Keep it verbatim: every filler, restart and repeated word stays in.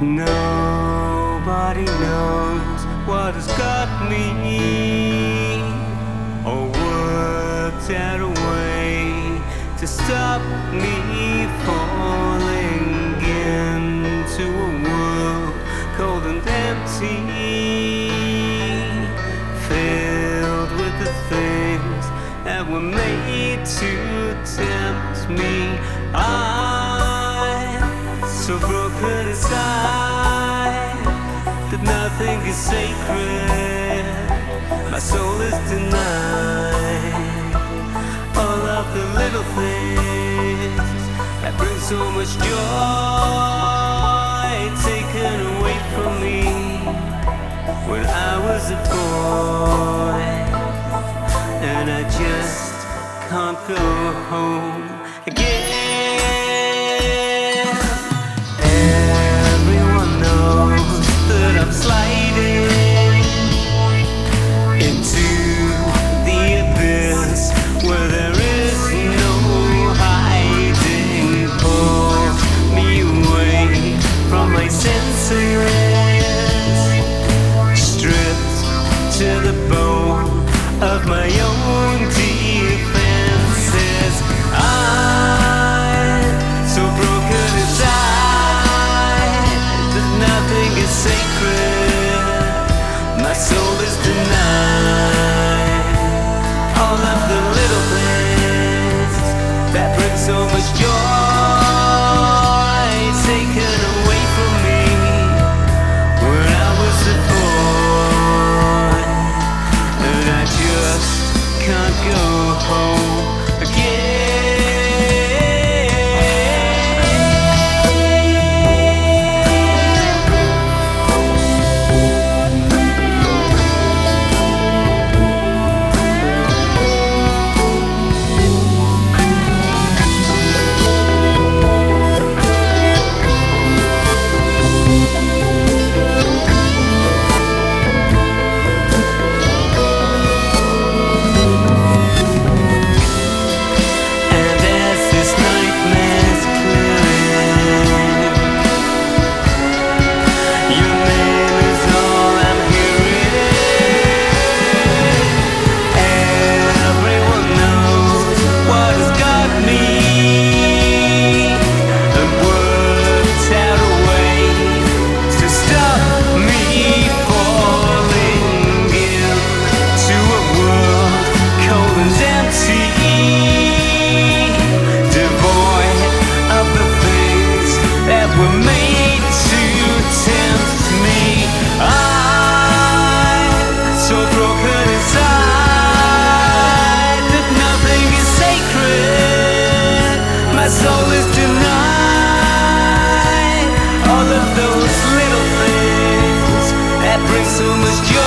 Nobody knows what has got me, or worked out a way to stop me falling into a world cold and empty, filled with the things that were made to tempt me. I'm so broken inside that nothing is sacred. My soul is denied all of the little things that bring so much joy, taken away from me when I was a boy, and I just can't go home again. Everyone knows that I'm sliding into the abyss where there is no hiding. Pull me away from my senses, stripped to the bone of my own defenses. I'm so broken inside that nothing is sacred. My soul is denied all of the little things that bring so much joy, taken away from me when I was a boy, and I just can't go home again. My soul is denied all of those little things that bring so much joy.